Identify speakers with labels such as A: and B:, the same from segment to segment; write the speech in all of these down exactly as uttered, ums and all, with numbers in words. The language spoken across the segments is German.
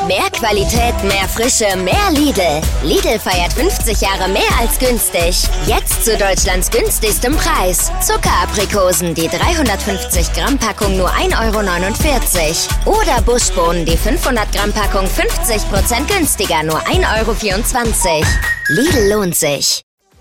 A: Mehr Qualität, mehr Frische, mehr Lidl. Lidl feiert fünfzig Jahre mehr als günstig. Jetzt zu Deutschlands günstigstem Preis. Zuckeraprikosen, die dreihundertfünfzig Gramm Packung nur ein Euro neunundvierzig. Oder Buschbohnen, die fünfhundert Gramm Packung fünfzig Prozent günstiger, nur ein Euro vierundzwanzig. Lidl lohnt sich.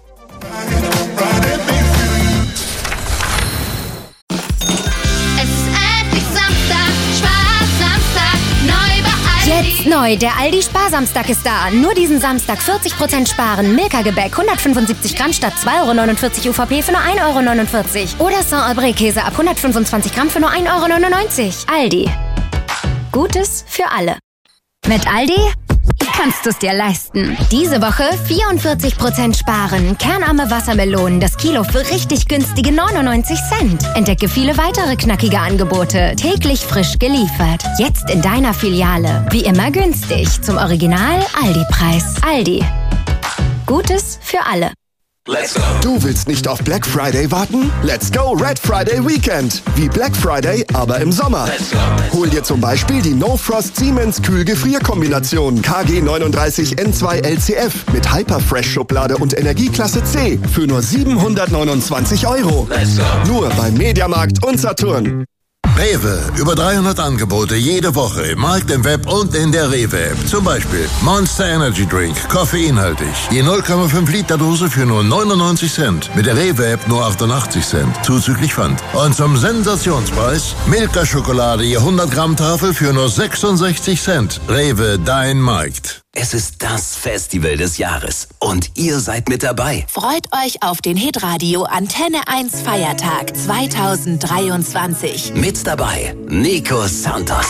B: Jetzt neu, der Aldi Sparsamstag ist da. Nur diesen Samstag vierzig Prozent sparen. Milka-Gebäck hundertfünfundsiebzig Gramm statt zwei Euro neunundvierzig U V P für nur ein Euro neunundvierzig. Oder Saint-Albret-Käse ab hundertfünfundzwanzig Gramm für nur ein Euro neunundneunzig. Aldi. Gutes für alle. Mit Aldi kannst du es dir leisten. Diese Woche vierundvierzig Prozent sparen. Kernarme Wassermelonen, das Kilo für richtig günstige neunundneunzig Cent. Entdecke viele weitere knackige Angebote. Täglich frisch geliefert. Jetzt in deiner Filiale. Wie immer günstig. Zum Original Aldi-Preis. Aldi. Gutes für alle.
C: Let's go. Du willst nicht auf Black Friday warten? Let's go Red Friday Weekend. Wie Black Friday, aber im Sommer. Let's go. Hol dir zum Beispiel die No Frost Siemens Kühl-Gefrier-Kombination K G neununddreißig N zwei L C F mit Hyperfresh Schublade und Energieklasse C für nur siebenhundertneunundzwanzig Euro. Let's go. Nur beim Mediamarkt und Saturn.
D: Rewe, über dreihundert Angebote jede Woche im Markt, im Web und in der Rewe-App. Zum Beispiel Monster Energy Drink, koffeinhaltig. Je null Komma fünf Liter Dose für nur neunundneunzig Cent. Mit der Rewe-App nur achtundachtzig Cent. Zuzüglich Pfand. Und zum Sensationspreis Milka Schokolade, je hundert Gramm Tafel für nur sechsundsechzig Cent. Rewe, dein Markt.
E: Es ist das Festival des Jahres und ihr seid mit dabei.
F: Freut euch auf den Hitradio Antenne eins Feiertag zweitausenddreiundzwanzig.
E: Mit dabei Nico Santos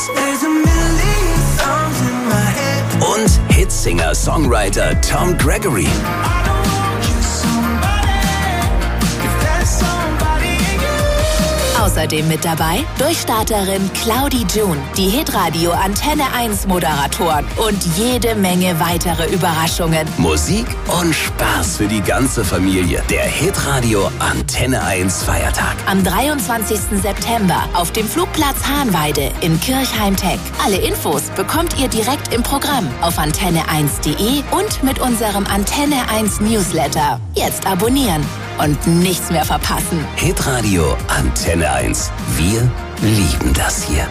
E: und Hitsinger-Songwriter Tom Gregory.
F: Außerdem mit dabei Durchstarterin Claudi June, die Hitradio Antenne eins Moderatoren und jede Menge weitere Überraschungen.
E: Musik und Spaß für die ganze Familie. Der Hitradio Antenne eins Feiertag.
F: Am dreiundzwanzigsten September auf dem Flugplatz Hahnweide in Kirchheim-Teck. Alle Infos bekommt ihr direkt im Programm auf antenne eins punkt de und mit unserem Antenne eins Newsletter. Jetzt abonnieren und nichts mehr verpassen.
E: Hitradio Antenne eins. Wir lieben das hier.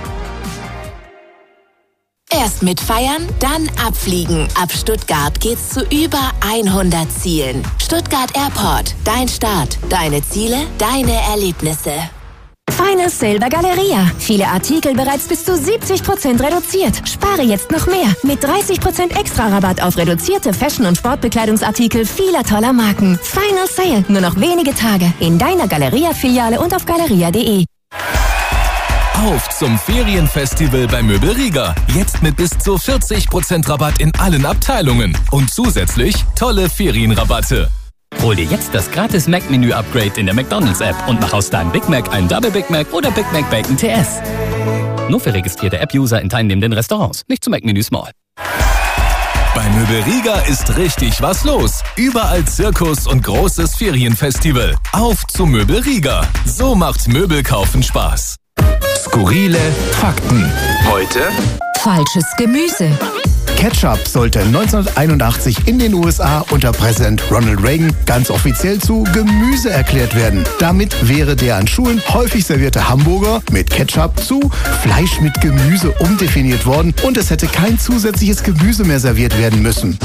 F: Erst mit feiern, dann abfliegen. Ab Stuttgart geht's zu über hundert Zielen. Stuttgart Airport. Dein Start, deine Ziele, deine Erlebnisse.
B: Final Sale bei Galeria. Viele Artikel bereits bis zu siebzig Prozent reduziert. Spare jetzt noch mehr. Mit dreißig Prozent extra Rabatt auf reduzierte Fashion- und Sportbekleidungsartikel vieler toller Marken. Final Sale. Nur noch wenige Tage. In deiner Galeria-Filiale und auf galeria punkt de.
G: Auf zum Ferienfestival bei Möbel Rieger. Jetzt mit bis zu vierzig Prozent Rabatt in allen Abteilungen. Und zusätzlich tolle Ferienrabatte.
H: Hol dir jetzt das gratis Mac-Menü-Upgrade in der McDonald's-App und mach aus deinem Big Mac einen Double Big Mac oder Big Mac Bacon T S. Nur für registrierte App-User in teilnehmenden Restaurants, nicht zu Mac-Menü Small.
G: Bei Möbel Rieger ist richtig was los. Überall Zirkus und großes Ferienfestival. Auf zu Möbel Rieger. So macht Möbelkaufen Spaß. Skurrile Fakten. Heute
B: falsches Gemüse.
I: Ketchup sollte neunzehnhunderteinundachtzig in den U S A unter Präsident Ronald Reagan ganz offiziell zu Gemüse erklärt werden. Damit wäre der an Schulen häufig servierte Hamburger mit Ketchup zu Fleisch mit Gemüse umdefiniert worden und es hätte kein zusätzliches Gemüse mehr serviert werden müssen.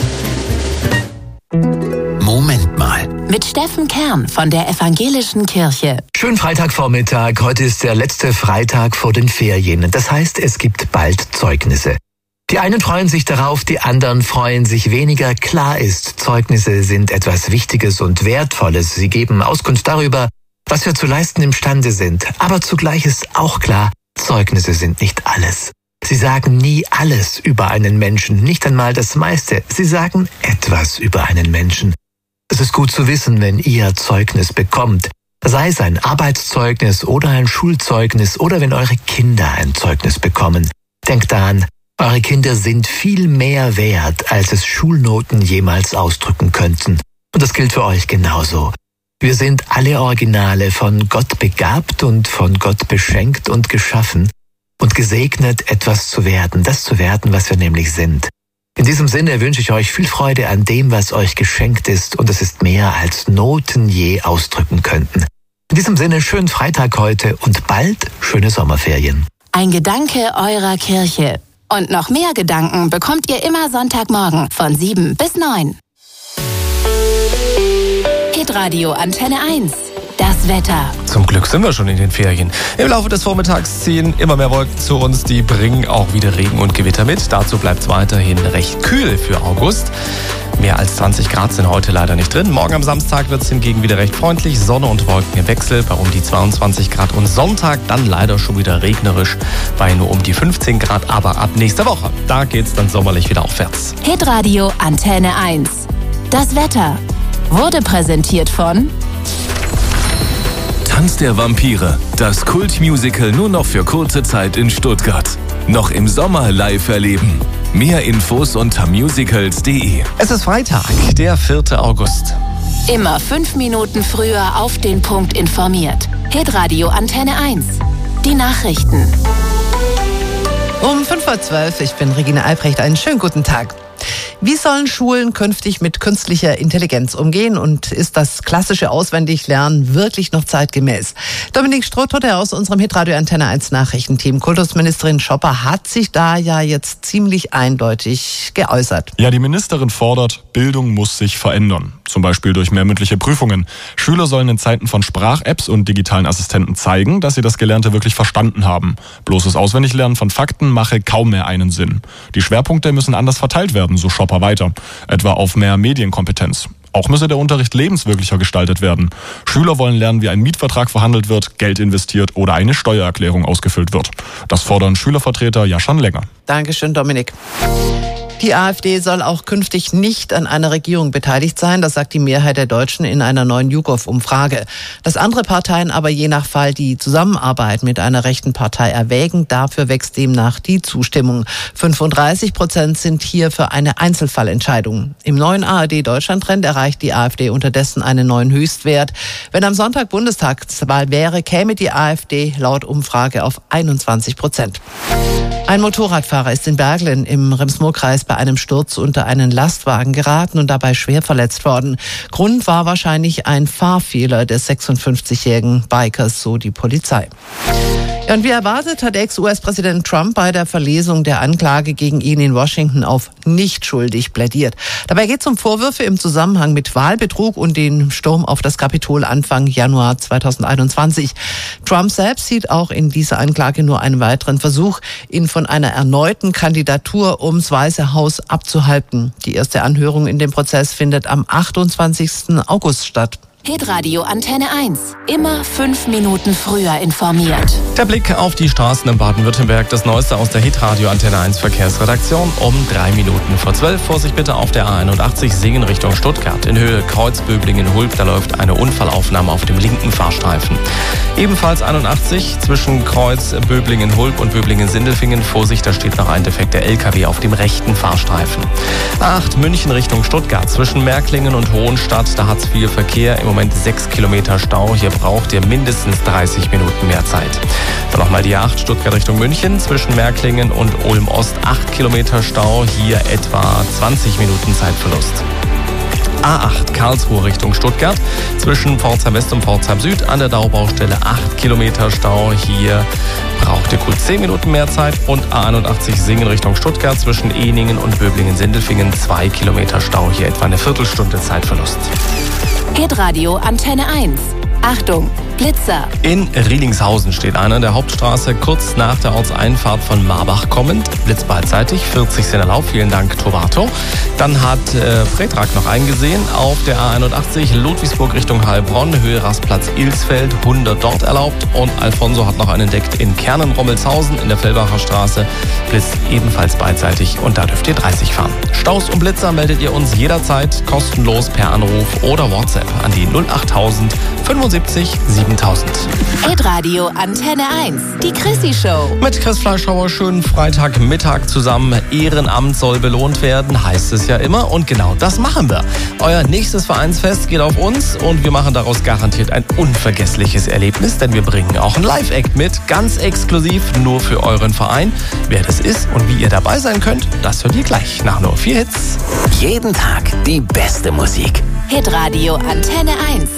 E: Moment mal.
F: Mit Steffen Kern von der Evangelischen Kirche.
J: Schönen Freitagvormittag. Heute ist der letzte Freitag vor den Ferien. Das heißt, es gibt bald Zeugnisse. Die einen freuen sich darauf, die anderen freuen sich weniger. Klar ist, Zeugnisse sind etwas Wichtiges und Wertvolles. Sie geben Auskunft darüber, was wir zu leisten imstande sind. Aber zugleich ist auch klar, Zeugnisse sind nicht alles. Sie sagen nie alles über einen Menschen, nicht einmal das meiste. Sie sagen etwas über einen Menschen. Es ist gut zu wissen, wenn ihr Zeugnis bekommt, sei es ein Arbeitszeugnis oder ein Schulzeugnis oder wenn eure Kinder ein Zeugnis bekommen. Denkt daran, eure Kinder sind viel mehr wert, als es Schulnoten jemals ausdrücken könnten. Und das gilt für euch genauso. Wir sind alle Originale von Gott begabt und von Gott beschenkt und geschaffen. und gesegnet, etwas zu werden, das zu werden, was wir nämlich sind. In diesem Sinne wünsche ich euch viel Freude an dem, was euch geschenkt ist, und es ist mehr, als Noten je ausdrücken könnten. In diesem Sinne, schönen Freitag heute und bald schöne Sommerferien.
F: Ein Gedanke eurer Kirche. Und noch mehr Gedanken bekommt ihr immer Sonntagmorgen von sieben bis neun. Hitradio Antenne eins. Das Wetter.
K: Zum Glück sind wir schon in den Ferien. Im Laufe des Vormittags ziehen immer mehr Wolken zu uns. Die bringen auch wieder Regen und Gewitter mit. Dazu bleibt es weiterhin recht kühl für August. Mehr als zwanzig Grad sind heute leider nicht drin. Morgen am Samstag wird es hingegen wieder recht freundlich. Sonne und Wolken im Wechsel bei um die zweiundzwanzig Grad. Und Sonntag dann leider schon wieder regnerisch bei nur um die fünfzehn Grad. Aber ab nächster Woche, da geht es dann sommerlich wieder aufwärts.
F: Hitradio Antenne eins. Das Wetter wurde präsentiert von
G: Tanz der Vampire, das Kultmusical nur noch für kurze Zeit in Stuttgart. Noch im Sommer live erleben. Mehr Infos unter musicals punkt de.
K: Es ist Freitag, der vierte August.
F: Immer fünf Minuten früher auf den Punkt informiert. Hitradio Antenne eins. Die Nachrichten.
L: Um fünf Uhr zwölf, ich bin Regine Albrecht. Einen schönen guten Tag. Wie sollen Schulen künftig mit künstlicher Intelligenz umgehen, und ist das klassische Auswendiglernen wirklich noch zeitgemäß? Dominik Strohtotte aus unserem Hitradio Antenne eins Nachrichtenteam. Kultusministerin Schopper hat sich da ja jetzt ziemlich eindeutig geäußert.
M: Ja, die Ministerin fordert, Bildung muss sich verändern. Zum Beispiel durch mehr mündliche Prüfungen. Schüler sollen in Zeiten von Sprach-Apps und digitalen Assistenten zeigen, dass sie das Gelernte wirklich verstanden haben. Bloßes Auswendiglernen von Fakten mache kaum mehr einen Sinn. Die Schwerpunkte müssen anders verteilt werden, so Schopper weiter. Etwa auf mehr Medienkompetenz. Auch müsse der Unterricht lebenswirklicher gestaltet werden. Schüler wollen lernen, wie ein Mietvertrag verhandelt wird, Geld investiert oder eine Steuererklärung ausgefüllt wird. Das fordern Schülervertreter ja schon länger.
L: Dankeschön, Dominik. Die AfD soll auch künftig nicht an einer Regierung beteiligt sein, das sagt die Mehrheit der Deutschen in einer neuen YouGov-Umfrage. Dass andere Parteien aber je nach Fall die Zusammenarbeit mit einer rechten Partei erwägen, dafür wächst demnach die Zustimmung. fünfunddreißig Prozent sind hier für eine Einzelfallentscheidung. Im neuen A R D-Deutschland-Trend erreicht die AfD unterdessen einen neuen Höchstwert. Wenn am Sonntag Bundestagswahl wäre, käme die AfD laut Umfrage auf einundzwanzig Prozent. Ein Motorradfahrer ist in Berglen im Rems-Murr-Kreis bei einem Sturz unter einen Lastwagen geraten und dabei schwer verletzt worden. Grund war wahrscheinlich ein Fahrfehler des sechsundfünfzigjährigen Bikers, so die Polizei. Ja, und wie erwartet hat Ex-U S-Präsident Trump bei der Verlesung der Anklage gegen ihn in Washington auf nicht schuldig plädiert. Dabei geht es um Vorwürfe im Zusammenhang mit Wahlbetrug und den Sturm auf das Kapitol Anfang Januar zweitausendeinundzwanzig. Trump selbst sieht auch in dieser Anklage nur einen weiteren Versuch, ihn von einer erneuten Kandidatur ums Weiße Haus abzuhalten. Die erste Anhörung in dem Prozess findet am achtundzwanzigsten August statt.
F: Hitradio Antenne eins. Immer fünf Minuten früher informiert.
K: Der Blick auf die Straßen in Baden-Württemberg. Das Neueste aus der Hitradio Antenne eins Verkehrsredaktion um drei Minuten vor zwölf. Vorsicht bitte auf der A einundachtzig Singen Richtung Stuttgart. In Höhe Kreuz-Böblingen-Hulb, da läuft eine Unfallaufnahme auf dem linken Fahrstreifen. Ebenfalls einundachtzig zwischen Kreuz-Böblingen-Hulb und Böblingen-Sindelfingen. Vorsicht, da steht noch ein defekter L K W auf dem rechten Fahrstreifen. A acht München Richtung Stuttgart. Zwischen Märklingen und Hohenstadt, da hat es viel Verkehr. Im Moment sechs Kilometer Stau. Hier braucht ihr mindestens dreißig Minuten mehr Zeit. Dann nochmal die A acht Stuttgart Richtung München. Zwischen Märklingen und Ulm-Ost acht Kilometer Stau. Hier etwa zwanzig Minuten Zeitverlust. A acht Karlsruhe Richtung Stuttgart. Zwischen Pforzheim West und Pforzheim Süd an der Daubaustelle acht Kilometer Stau. Hier braucht ihr gut zehn Minuten mehr Zeit. Und A einundachtzig Singen Richtung Stuttgart. Zwischen Ehningen und Böblingen-Sindelfingen zwei Kilometer Stau. Hier etwa eine Viertelstunde Zeitverlust.
F: Hitradio Antenne eins. Achtung, Blitzer.
K: In Rielingshausen steht einer in der Hauptstraße kurz nach der Ortseinfahrt von Marbach kommend. Blitz beidseitig, vierzig sind erlaubt. Vielen Dank, Tovato. Dann hat äh, Fretrag noch eingesehen auf der A einundachtzig Ludwigsburg Richtung Heilbronn, Höhe Rastplatz Ilsfeld, hundert dort erlaubt. Und Alfonso hat noch einen entdeckt in Kernen-Rommelshausen in der Fellbacher Straße. Blitz ebenfalls beidseitig und da dürft ihr dreißig fahren. Staus und Blitzer meldet ihr uns jederzeit kostenlos per Anruf oder WhatsApp an die null achttausend fünfundsiebzig siebentausend.
F: Hitradio Antenne eins, die Chrissy Show.
K: Mit Chris Fleischhauer, schönen Freitagmittag zusammen. Ehrenamt soll belohnt werden, heißt es ja immer. Und genau das machen wir. Euer nächstes Vereinsfest geht auf uns und wir machen daraus garantiert ein unvergessliches Erlebnis, denn wir bringen auch einen Live-Act mit, ganz exklusiv nur für euren Verein. Wer das ist und wie ihr dabei sein könnt, das hört ihr gleich nach nur vier Hits.
E: Jeden Tag die beste Musik.
F: Hitradio Antenne eins.